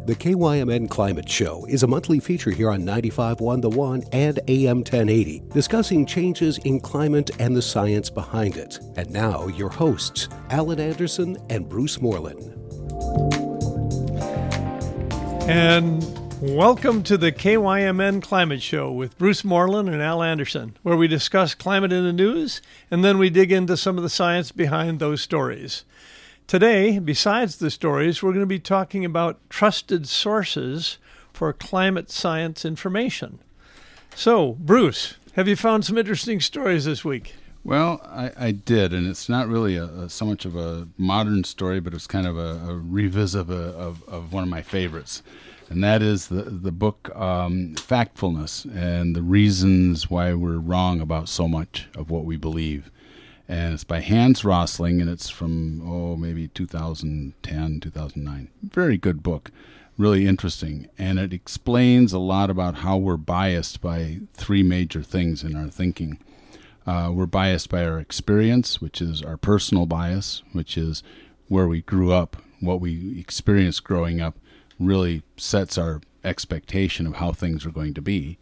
The KYMN Climate Show is a monthly feature here on 95.1 The One and AM 1080, discussing changes in climate and the science behind it. And now, your hosts, Alan Anderson and Bruce Moreland. And welcome to the KYMN Climate Show with Bruce Moreland and Al Anderson, where we discuss climate in the news, and then we dig into some of the science behind those stories. Today, besides the stories, we're going to be talking about trusted sources for climate science information. So, Bruce, have you found some interesting stories this week? Well, I did, and it's not really so much of a modern story, but it's kind of a revisit of one of my favorites, and that is the book Factfulness and the reasons why we're wrong about so much of what we believe. And it's by Hans Rosling, and it's from, maybe 2010, 2009. Very good book, really interesting. And it explains a lot about how we're biased by three major things in our thinking. We're biased by our experience, which is our personal bias, which is where we grew up. What we experienced growing up really sets our expectation of how things are going to be.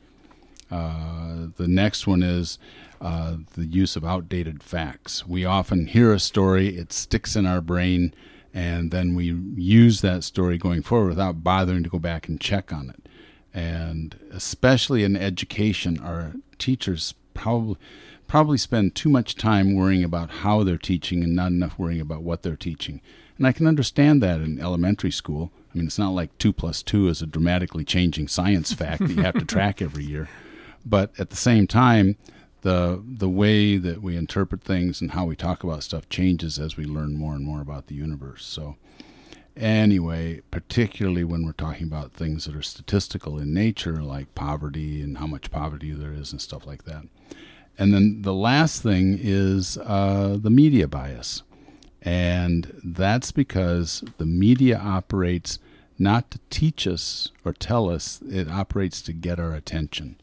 The next one is the use of outdated facts. We often hear a story, it sticks in our brain, and then we use that story going forward without bothering to go back and check on it. And especially in education, our teachers probably spend too much time worrying about how they're teaching and not enough worrying about what they're teaching. And I can understand that in elementary school. I mean, it's not like 2 + 2 is a dramatically changing science fact that you have to track every year. But at the same time, the way that we interpret things and how we talk about stuff changes as we learn more and more about the universe. So anyway, particularly when we're talking about things that are statistical in nature, like poverty and how much poverty there is and stuff like that. And then the last thing is the media bias. And that's because the media operates not to teach us or tell us, it operates to get our attention.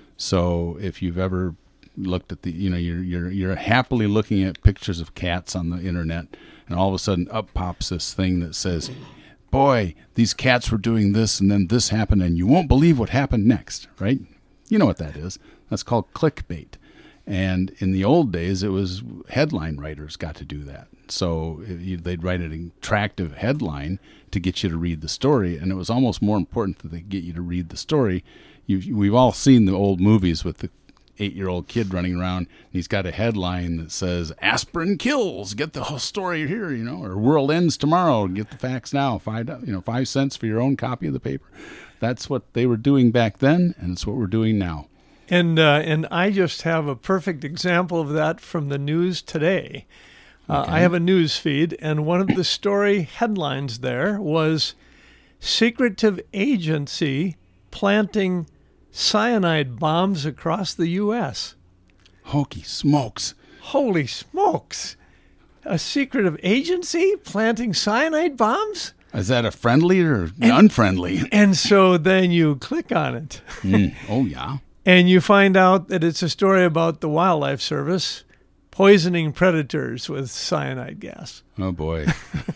So if you've ever looked at you're happily looking at pictures of cats on the internet, and all of a sudden up pops this thing that says, boy, these cats were doing this and then this happened and you won't believe what happened next, right? You know what that is. That's called clickbait. And in the old days, it was headline writers got to do that. So they'd write an attractive headline to get you to read the story, and it was almost more important that they get you to read the story. We've all seen the old movies with the 8-year-old kid running around, and he's got a headline that says, aspirin kills, get the whole story here, or world ends tomorrow, get the facts now, 5 cents for your own copy of the paper. That's what they were doing back then, and it's what we're doing now. And I just have a perfect example of that from the news today. Okay. I have a news feed, and one of the story headlines there was secretive agency planting cyanide bombs across the U.S. Hokey smokes. Holy smokes. A secretive agency planting cyanide bombs? Is that a friendly or unfriendly? And so then you click on it. Oh, yeah. And you find out that it's a story about the Wildlife Service poisoning predators with cyanide gas. Oh, boy.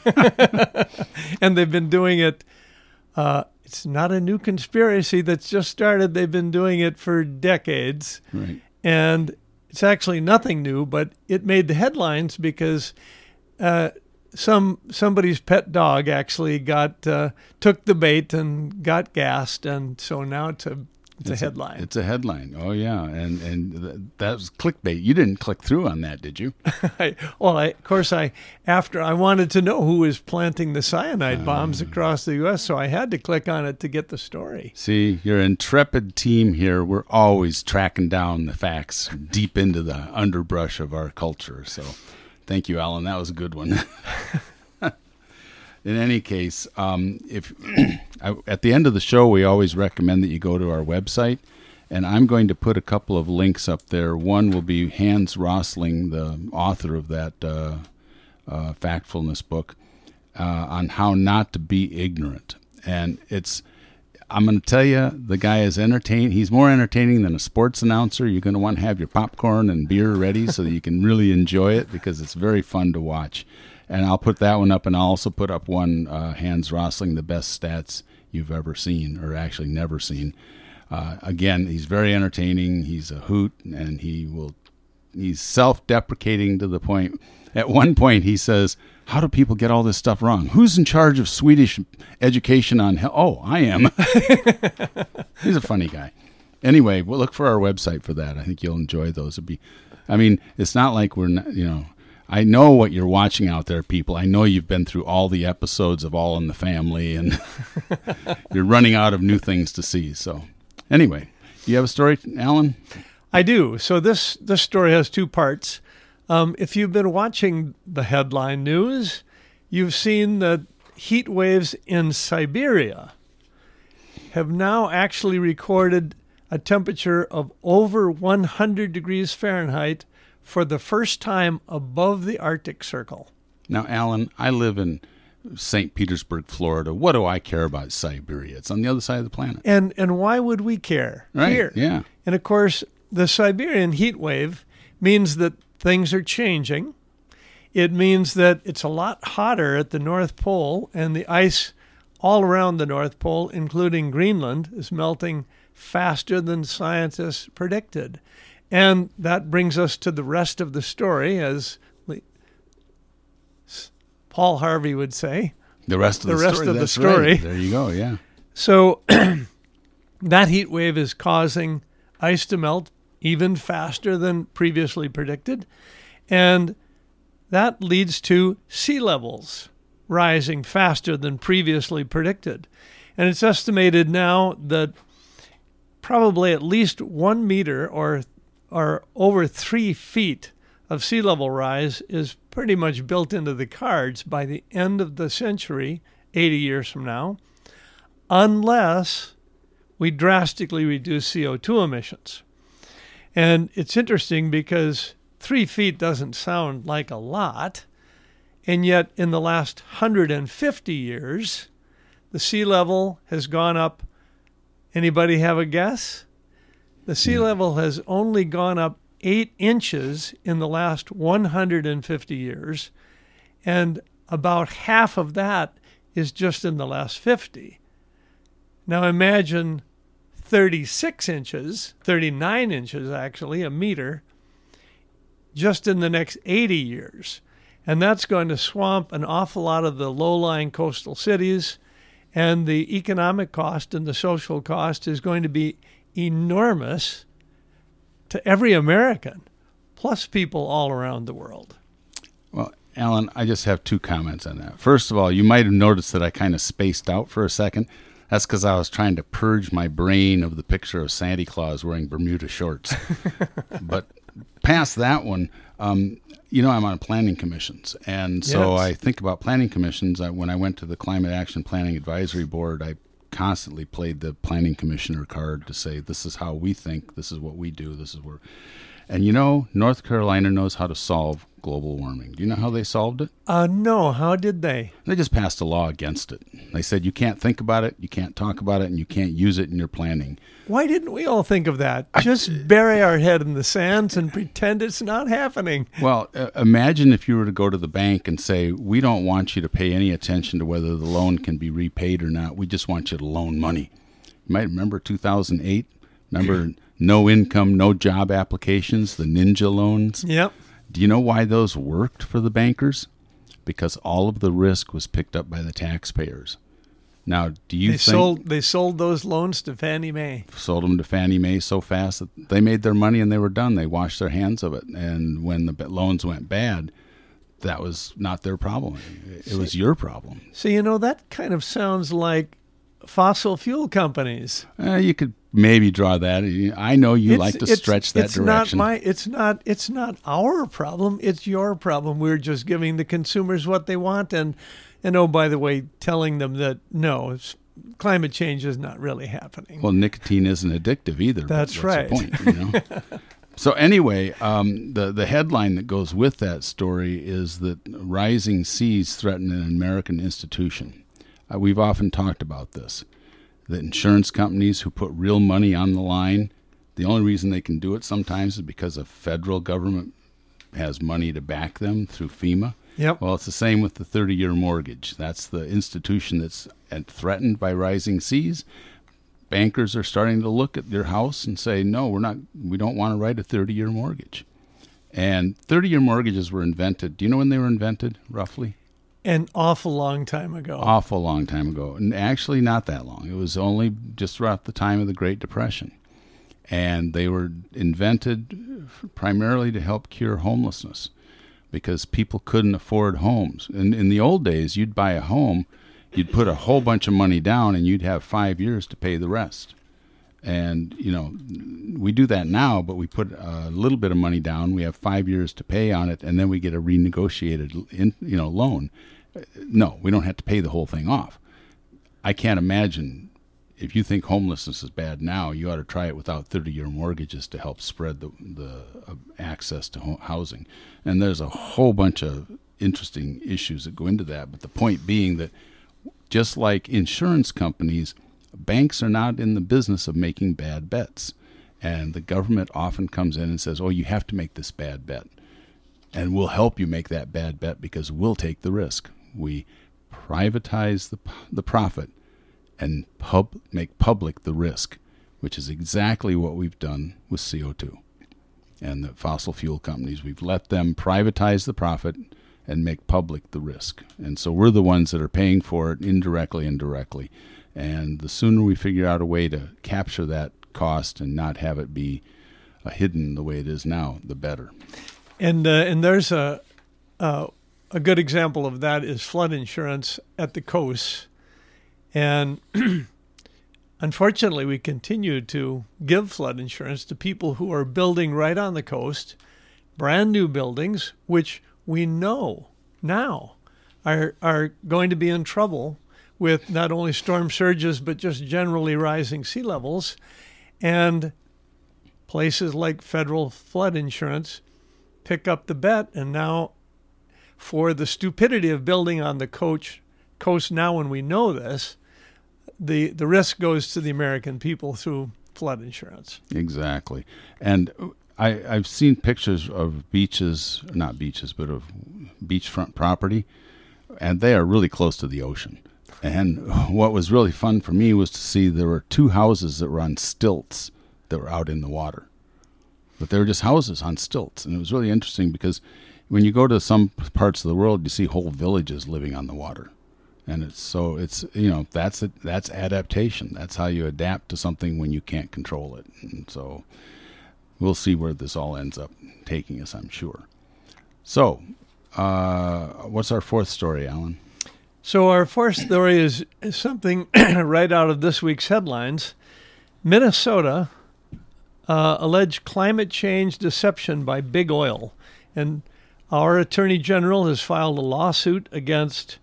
And they've been doing it. It's not a new conspiracy that's just started. They've been doing it for decades. Right. And it's actually nothing new, but it made the headlines because somebody's pet dog actually took the bait and got gassed, and so now it's a headline. It's a headline. Oh, yeah. And that was clickbait. You didn't click through on that, did you? After I wanted to know who was planting the cyanide bombs across the U.S., so I had to click on it to get the story. See, your intrepid team here, we're always tracking down the facts deep into the underbrush of our culture. So thank you, Alan. That was a good one. In any case, at the end of the show, we always recommend that you go to our website, and I'm going to put a couple of links up there. One will be Hans Rosling, the author of that Factfulness book, on how not to be ignorant. And I'm going to tell you, the guy is entertaining. He's more entertaining than a sports announcer. You're going to want to have your popcorn and beer ready so that you can really enjoy it, because it's very fun to watch. And I'll put that one up, and I'll also put up one, Hans Rosling, the best stats you've ever seen, or actually never seen. Again, he's very entertaining. He's a hoot, and he's self-deprecating to the point. At one point, he says, "How do people get all this stuff wrong? Who's in charge of Swedish education on hell?" Oh, I am. He's a funny guy. Anyway, we'll look for our website for that. I think you'll enjoy those. It's not like we're not, I know what you're watching out there, people. I know you've been through all the episodes of All in the Family, and you're running out of new things to see. So anyway, do you have a story, Alan? I do. So this story has two parts. If you've been watching the headline news, you've seen that heat waves in Siberia have now actually recorded a temperature of over 100 degrees Fahrenheit for the first time above the Arctic Circle. Now, Alan, I live in St. Petersburg, Florida. What do I care about Siberia? It's on the other side of the planet. And why would we care? Right, here? Yeah. And, of course, the Siberian heat wave means that things are changing. It means that it's a lot hotter at the North Pole, and the ice all around the North Pole, including Greenland, is melting faster than scientists predicted. And that brings us to the rest of the story, as Paul Harvey would say. The rest of the story. Right. There you go, yeah. So that heat wave is causing ice to melt even faster than previously predicted. And that leads to sea levels rising faster than previously predicted. And it's estimated now that probably at least 1 meter or over 3 feet of sea level rise is pretty much built into the cards by the end of the century, 80 years from now, unless we drastically reduce CO2 emissions. And it's interesting because 3 feet doesn't sound like a lot, and yet in the last 150 years, the sea level has gone up. Anybody have a guess? The sea level has only gone up 8 inches in the last 150 years, and about half of that is just in the last 50. Now imagine 36 inches, 39 inches actually, a meter, just in the next 80 years. And that's going to swamp an awful lot of the low-lying coastal cities, and the economic cost and the social cost is going to be enormous to every American, plus people all around the world. Well, Alan, I just have 2 comments on that. First of all, you might have noticed that I kind of spaced out for a second. That's because I was trying to purge my brain of the picture of Santa Claus wearing Bermuda shorts. But past that one, I'm on planning commissions. And so I think about planning commissions. When I went to the Climate Action Planning Advisory Board, I constantly played the planning commissioner card to say, this is how we think, this is what we do, this is where. And North Carolina knows how to solve global warming. Do you know how they solved it? No, how did they? They just passed a law against it. They said you can't think about it, you can't talk about it, and you can't use it in your planning. Why didn't we all think of that? Just bury our head in the sands and pretend it's not happening. Well, imagine if you were to go to the bank and say, we don't want you to pay any attention to whether the loan can be repaid or not. We just want you to loan money. You might remember 2008. Remember no income, no job applications, the ninja loans? Yep. Do you know why those worked for the bankers? Because all of the risk was picked up by the taxpayers. Now, do you think they sold those loans to Fannie Mae? Sold them to Fannie Mae so fast that they made their money and they were done. They washed their hands of it. And when the loans went bad, that was not their problem. It was your problem. So, that kind of sounds like fossil fuel companies. You could maybe draw that. I know you like to stretch that direction. It's not our problem. It's your problem. We're just giving the consumers what they want, and oh, by the way, telling them that no, climate change is not really happening. Well, nicotine isn't addictive either. That's right. The point, So anyway, the headline that goes with that story is that rising seas threaten an American institution. We've often talked about this. The insurance companies who put real money on the line, the only reason they can do it sometimes is because the federal government has money to back them through FEMA. Yep. Well, it's the same with the 30-year mortgage. That's the institution that's and threatened by rising seas, bankers are starting to look at your house and say, no, we don't want to write a 30-year mortgage. And 30-year mortgages were invented. Do you know when they were invented, roughly? An awful long time ago. Awful long time ago. And actually not that long. It was only just about the time of the Great Depression. And they were invented primarily to help cure homelessness because people couldn't afford homes. And in the old days, you'd buy a home, you'd put a whole bunch of money down, and you'd have 5 years to pay the rest. And, we do that now, but we put a little bit of money down. We have 5 years to pay on it, and then we get a renegotiated, loan. No, we don't have to pay the whole thing off. I can't imagine, if you think homelessness is bad now, you ought to try it without 30-year mortgages to help spread the access to housing. And there's a whole bunch of interesting issues that go into that. But the point being that just like insurance companies, banks are not in the business of making bad bets. And the government often comes in and says, oh, you have to make this bad bet. And we'll help you make that bad bet because we'll take the risk. We privatize the profit and make public the risk, which is exactly what we've done with CO2. And the fossil fuel companies, we've let them privatize the profit and make public the risk. And so we're the ones that are paying for it indirectly and directly. And the sooner we figure out a way to capture that cost and not have it be hidden the way it is now, the better. And there's a good example of that is flood insurance at the coast. And unfortunately, we continue to give flood insurance to people who are building right on the coast, brand new buildings, which we know now are going to be in trouble with not only storm surges, but just generally rising sea levels. And places like federal flood insurance pick up the bet. And now, for the stupidity of building on the coast now when we know this, the risk goes to the American people through flood insurance. Exactly. And I've seen pictures of beaches, not beaches, but of beachfront property, and they are really close to the ocean. And what was really fun for me was to see there were two houses that were on stilts that were out in the water. But they were just houses on stilts. And it was really interesting because when you go to some parts of the world, you see whole villages living on the water. And that's adaptation. That's how you adapt to something when you can't control it. And so we'll see where this all ends up taking us, I'm sure. So what's our fourth story, Alan? So our fourth story is something right out of this week's headlines. Minnesota alleged climate change deception by big oil. And our Attorney General has filed a lawsuit against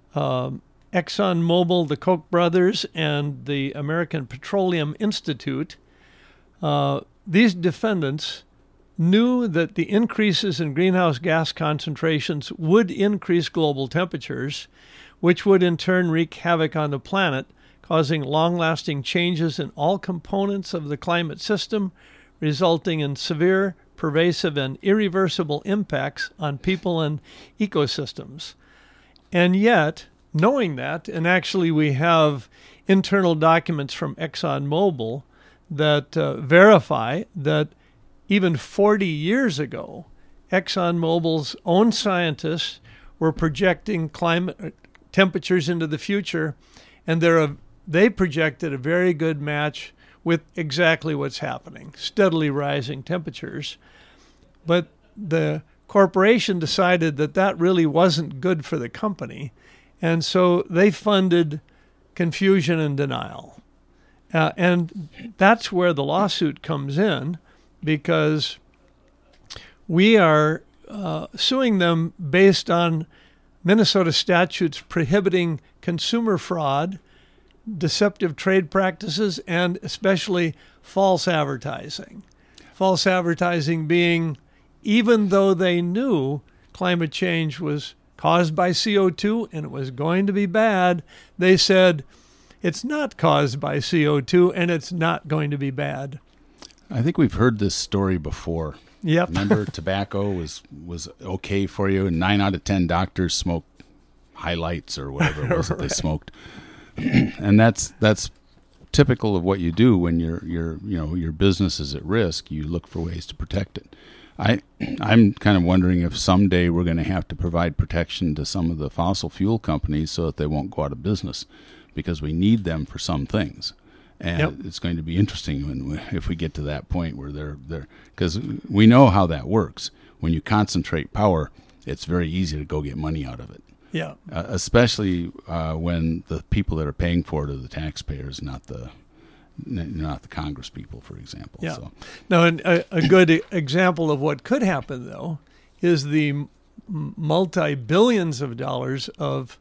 ExxonMobil, the Koch brothers, and the American Petroleum Institute. These defendants knew that the increases in greenhouse gas concentrations would increase global temperatures, which would in turn wreak havoc on the planet, causing long-lasting changes in all components of the climate system, resulting in severe, pervasive, and irreversible impacts on people and ecosystems. And yet, knowing that, and actually we have internal documents from ExxonMobil that verify that even 40 years ago, ExxonMobil's own scientists were projecting climate temperatures into the future, and they projected a very good match with exactly what's happening, steadily rising temperatures. But the corporation decided that really wasn't good for the company, and so they funded confusion and denial. And that's where the lawsuit comes in, because we are suing them based on Minnesota statutes prohibiting consumer fraud, deceptive trade practices, and especially false advertising. False advertising being, even though they knew climate change was caused by CO2 and it was going to be bad, they said it's not caused by CO2 and it's not going to be bad. I think we've heard this story before. Yep. Remember, tobacco was okay for you, and 9 out of 10 doctors smoked highlights or whatever it was that they smoked. And that's typical of what you do when your business is at risk. You look for ways to protect it. I'm kind of wondering if someday we're going to have to provide protection to some of the fossil fuel companies so that they won't go out of business, because we need them for some things. And It's going to be interesting if we get to that point where they're because we know how that works. When you concentrate power, it's very easy to go get money out of it. Yeah. Especially when the people that are paying for it are the taxpayers, not the Congress people, for example. Yeah. So. Now, a good example of what could happen, though, is the multi-billions of dollars of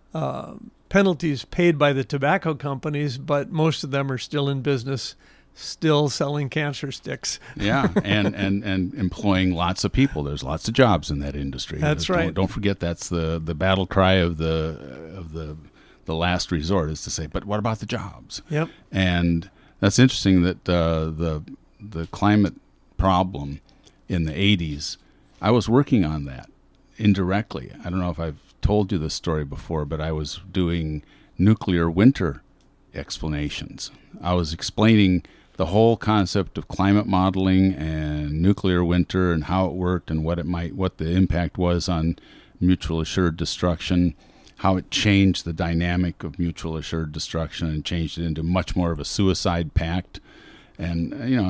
penalties paid by the tobacco companies, but most of them are still in business, still selling cancer sticks. Yeah, and employing lots of people. There's lots of jobs in that industry. That's right. Don't forget that's the battle cry of the last resort, is to say, but what about the jobs? Yep. And that's interesting that the climate problem in the 80s, I was working on that indirectly. I don't know if I've told you this story before, but I was doing nuclear winter explanations. I was explaining the whole concept of climate modeling and nuclear winter and how it worked and what the impact was on mutual assured destruction, how it changed the dynamic of mutual assured destruction and changed it into much more of a suicide pact. And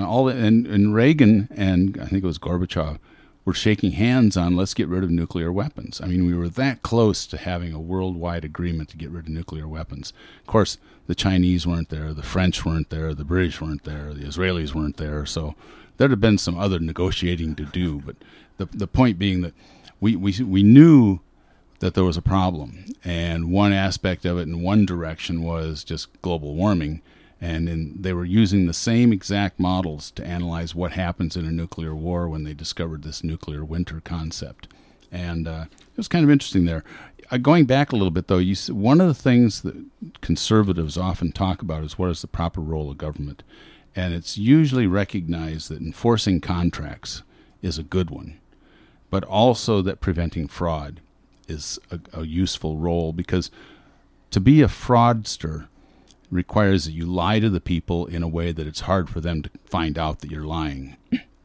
and Reagan and I think it was Gorbachev were shaking hands on let's get rid of nuclear weapons. I mean, we were that close to having a worldwide agreement to get rid of nuclear weapons. Of course, the Chinese weren't there, the French weren't there, the British weren't there, the Israelis weren't there. So there'd have been some other negotiating to do. But the point being that we knew that there was a problem, and one aspect of it in one direction was just global warming. And they were using the same exact models to analyze what happens in a nuclear war when they discovered this nuclear winter concept. And it was kind of interesting there. Going back a little bit, though, one of the things that conservatives often talk about is what is the proper role of government. And it's usually recognized that enforcing contracts is a good one, but also that preventing fraud is a useful role, because to be a fraudster requires that you lie to the people in a way that it's hard for them to find out that you're lying.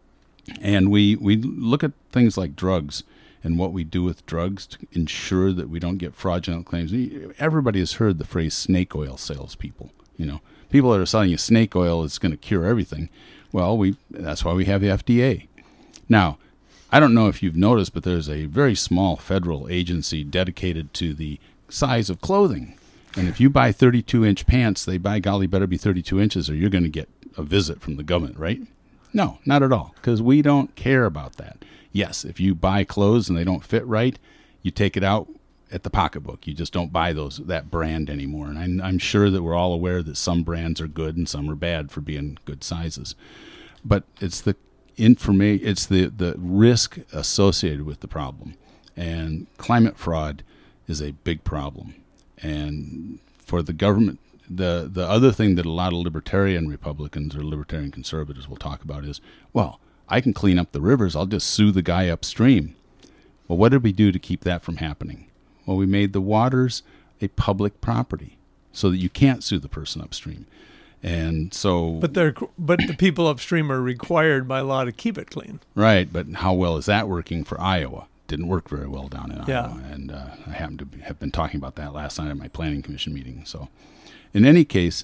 And we look at things like drugs and what we do with drugs to ensure that we don't get fraudulent claims. Everybody has heard the phrase snake oil salespeople. People that are selling you snake oil is going to cure everything. Well, that's why we have the FDA. Now, I don't know if you've noticed, but there's a very small federal agency dedicated to the size of clothing. And if you buy 32-inch pants, they by golly better be 32 inches or you're going to get a visit from the government, right? No, not at all, because we don't care about that. Yes, if you buy clothes and they don't fit right, you take it out at the pocketbook. You just don't buy that brand anymore. And I'm sure that we're all aware that some brands are good and some are bad for being good sizes. But it's the it's the risk associated with the problem. And climate fraud is a big problem. And for the government, the other thing that a lot of libertarian Republicans or libertarian conservatives will talk about is, well, I can clean up the rivers. I'll just sue the guy upstream. Well, what did we do to keep that from happening? Well, we made the waters a public property so that you can't sue the person upstream. And so, but the people upstream are required by law to keep it clean. Right, but how well is that working for Iowa? Didn't work very well down in Iowa, and I happen to have been talking about that last night at my planning commission meeting. So, in any case,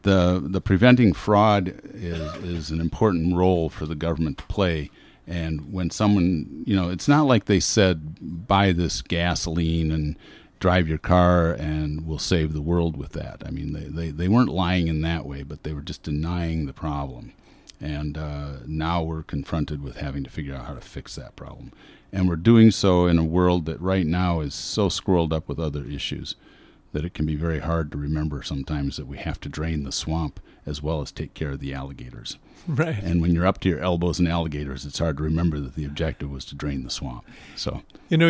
the preventing fraud is an important role for the government to play. And when someone, it's not like they said, buy this gasoline and drive your car and we'll save the world with that. I mean, they weren't lying in that way, but they were just denying the problem. And now we're confronted with having to figure out how to fix that problem. And we're doing so in a world that right now is so squirreled up with other issues that it can be very hard to remember sometimes that we have to drain the swamp as well as take care of the alligators. Right. And when you're up to your elbows in alligators, it's hard to remember that the objective was to drain the swamp. So,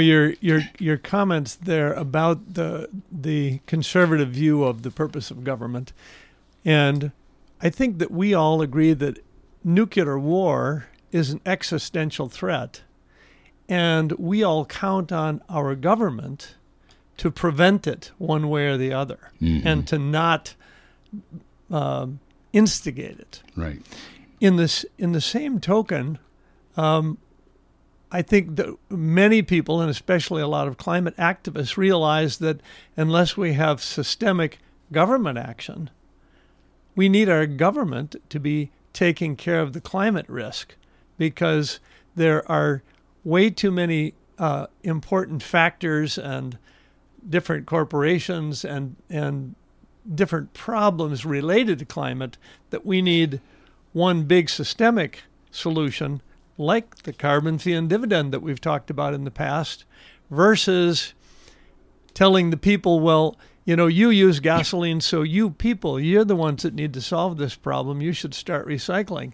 your comments there about the conservative view of the purpose of government, and I think that we all agree that nuclear war is an existential threat, and we all count on our government to prevent it one way or the other, and to not instigate it. Right. In the same token, I think that many people, and especially a lot of climate activists, realize that unless we have systemic government action, we need our government to be taking care of the climate risk, because there are way too many important factors and different corporations and different problems related to climate that we need one big systemic solution, like the carbon fee and dividend that we've talked about in the past, versus telling the people, well, you use gasoline, so you're the ones that need to solve this problem. You should start recycling.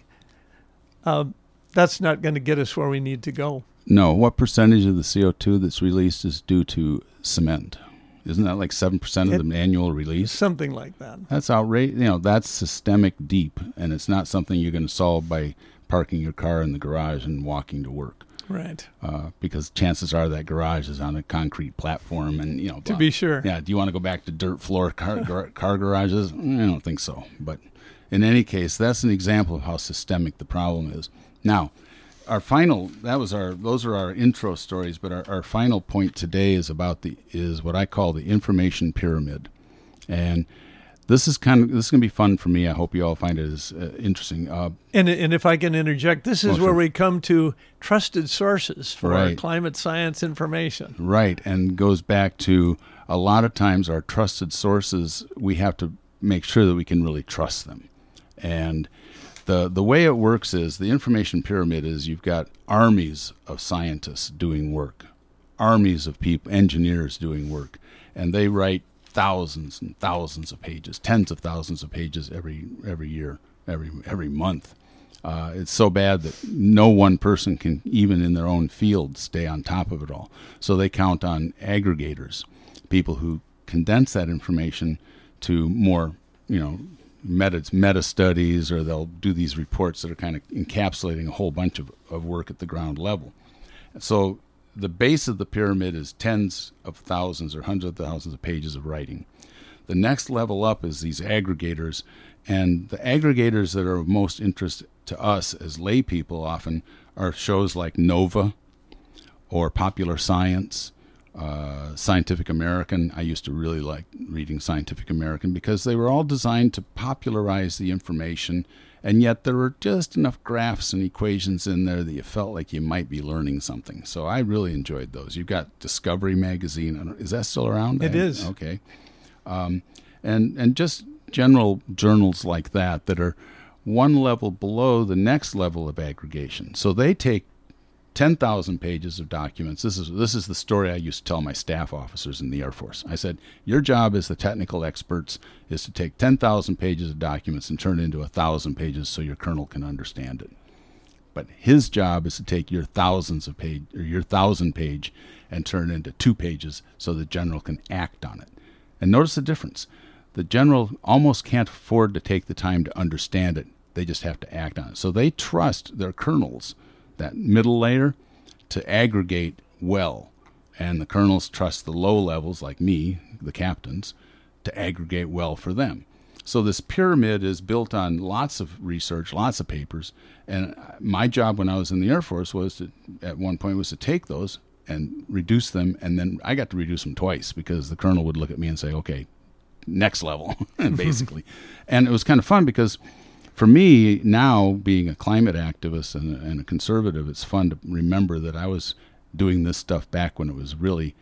That's not going to get us where we need to go. No. What percentage of the CO2 that's released is due to cement? Isn't that like 7% of the annual release? Something like that. That's outrageous. That's systemic deep, and it's not something you're going to solve by parking your car in the garage and walking to work. Right. Because chances are that garage is on a concrete platform, and to be sure. Yeah. Do you want to go back to dirt floor car garages? I don't think so. But in any case, that's an example of how systemic the problem is. Now, those are our intro stories, but our final point today is what I call the information pyramid, and this is going to be fun for me. I hope you all find it as interesting. And if I can interject, this is where we come to trusted sources for our climate science information. Right, and goes back to a lot of times our trusted sources, we have to make sure that we can really trust them. And the way it works is the information pyramid is you've got armies of scientists doing work, armies of people, engineers doing work, and they write thousands and thousands of pages, tens of thousands of pages every year, every month. It's so bad that no one person can, even in their own field, stay on top of it all. So they count on aggregators, people who condense that information to more, meta studies, or they'll do these reports that are kind of encapsulating a whole bunch of work at the ground level. So the base of the pyramid is tens of thousands or hundreds of thousands of pages of writing. The next level up is these aggregators, and the aggregators that are of most interest to us as lay people often are shows like Nova or Popular Science, Scientific American. I used to really like reading Scientific American because they were all designed to popularize the information, and yet there were just enough graphs and equations in there that you felt like you might be learning something. So I really enjoyed those. You've got Discovery Magazine. Is that still around? It is. Okay. And just general journals like that are one level below the next level of aggregation. So they take 10,000 pages of documents. This is the story I used to tell my staff officers in the Air Force. I said, your job as the technical experts is to take 10,000 pages of documents and turn it into 1,000 pages so your colonel can understand it. But his job is to take your 1,000 page and turn it into 2 pages so the general can act on it. And notice the difference. The general almost can't afford to take the time to understand it. They just have to act on it. So they trust their colonels, that middle layer, to aggregate well. And the colonels trust the low levels, like me, the captains, to aggregate well for them. So this pyramid is built on lots of research, lots of papers. And my job when I was in the Air Force at one point was to take those and reduce them. And then I got to reduce them twice because the colonel would look at me and say, okay, next level, basically. And it was kind of fun because for me, now being a climate activist and a conservative, it's fun to remember that I was doing this stuff back when it was really,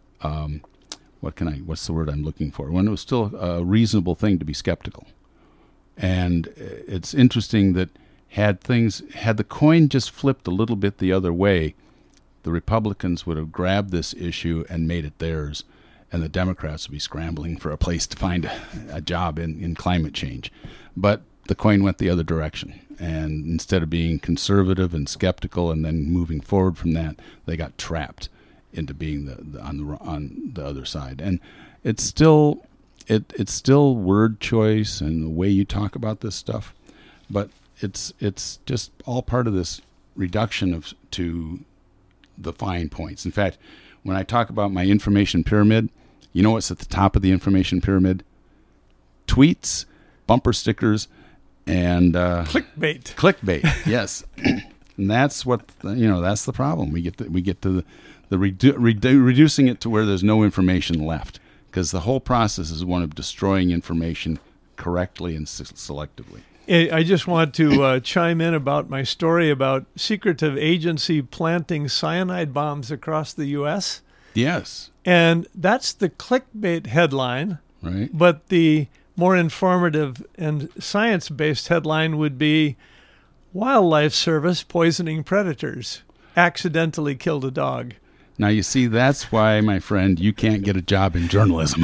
what's the word I'm looking for? When it was still a reasonable thing to be skeptical. And it's interesting that had the coin just flipped a little bit the other way, the Republicans would have grabbed this issue and made it theirs, and the Democrats would be scrambling for a place to find a job in climate change. But the coin went the other direction, and instead of being conservative and skeptical and then moving forward from that, they got trapped into being on the other side. And it's still word choice and the way you talk about this stuff, but it's just all part of this reduction to the fine points. In fact, when I talk about my information pyramid, You know what's at the top of the information pyramid? Tweets, bumper stickers, and Clickbait, yes. And that's what that's the problem. We get to the reducing it to where there's no information left, because the whole process is one of destroying information correctly and selectively. I just want to chime in about my story about secretive agency planting cyanide bombs across the U.S. Yes. And that's the clickbait headline. Right. But the more informative and science-based headline would be Wildlife Service poisoning predators. Accidentally killed a dog. Now, you see, that's why, my friend, you can't get a job in journalism.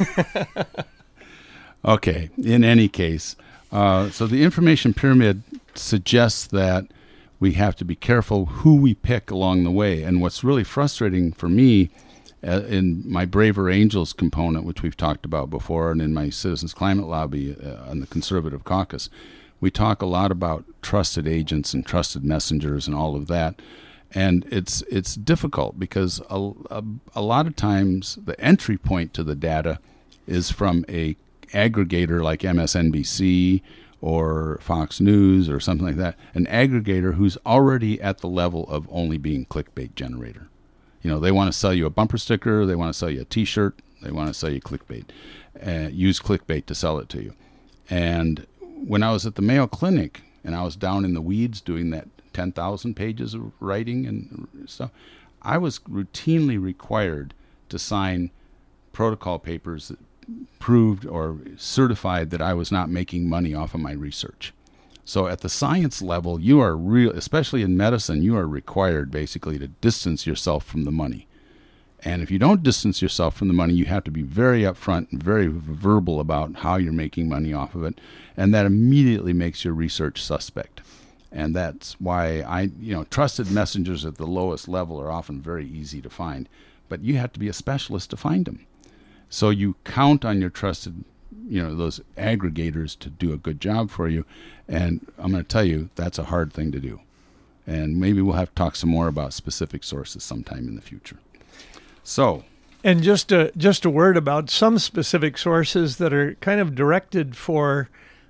Okay, in any case, so the information pyramid suggests that we have to be careful who we pick along the way. And what's really frustrating for me in my Braver Angels component, which we've talked about before, and in my Citizens Climate Lobby on the Conservative Caucus, we talk a lot about trusted agents and trusted messengers and all of that. And it's difficult because a lot of times the entry point to the data is from a aggregator like MSNBC or Fox News or something like that, an aggregator who's already at the level of only being clickbait generator. They want to sell you a bumper sticker, they want to sell you a T-shirt, they want to sell you clickbait, use clickbait to sell it to you. And when I was at the Mayo Clinic and I was down in the weeds doing that 10,000 pages of writing and stuff, I was routinely required to sign protocol papers that proved or certified that I was not making money off of my research. So at the science level, you are especially in medicine, you are required basically to distance yourself from the money. And if you don't distance yourself from the money, you have to be very upfront and very verbal about how you're making money off of it. And that immediately makes your research suspect. And that's why trusted messengers at the lowest level are often very easy to find. But you have to be a specialist to find them. So you count on your trusted, those aggregators to do a good job for you. And I'm going to tell you, that's a hard thing to do. And maybe we'll have to talk some more about specific sources sometime in the future. So, and just a word about some specific sources that are kind of directed for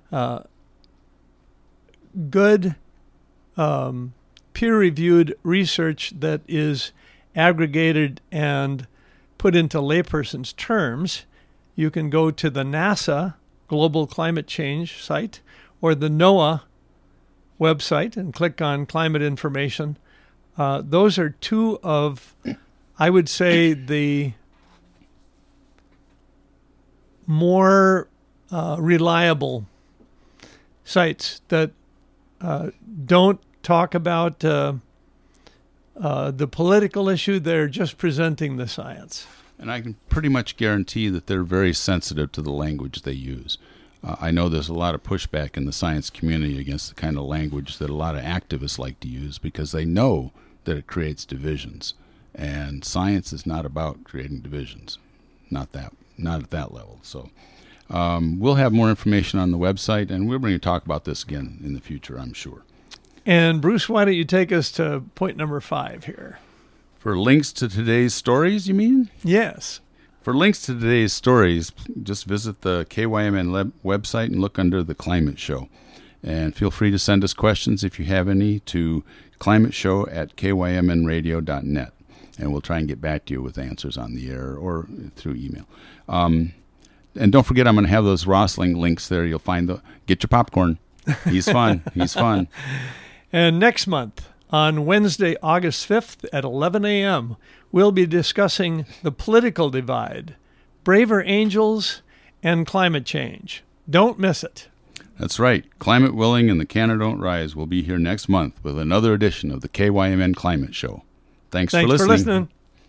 good peer-reviewed research that is aggregated and put into layperson's terms. You can go to the NASA Global Climate Change site or the NOAA website and click on climate information. Those are two of, I would say, the more reliable sites that don't talk about the political issue. They're just presenting the science. And I can pretty much guarantee that they're very sensitive to the language they use. I know there's a lot of pushback in the science community against the kind of language that a lot of activists like to use because they know that it creates divisions. And science is not about creating divisions, not at that level. So we'll have more information on the website, and we're going to talk about this again in the future, I'm sure. And Bruce, why don't you take us to point number 5 here? For links to today's stories, you mean? Yes. For links to today's stories, just visit the KYMN website and look under the Climate Show. And feel free to send us questions if you have any to climateshow@kymnradio.net. And we'll try and get back to you with answers on the air or through email. And don't forget, I'm going to have those Rosling links there. You'll find get your popcorn. He's fun. He's fun. And next month, on Wednesday, August 5th at 11 a.m., we'll be discussing the political divide, Braver Angels, and climate change. Don't miss it. That's right. Climate Willing and the Canada Don't Rise will be here next month with another edition of the KYMN Climate Show. Thanks for listening.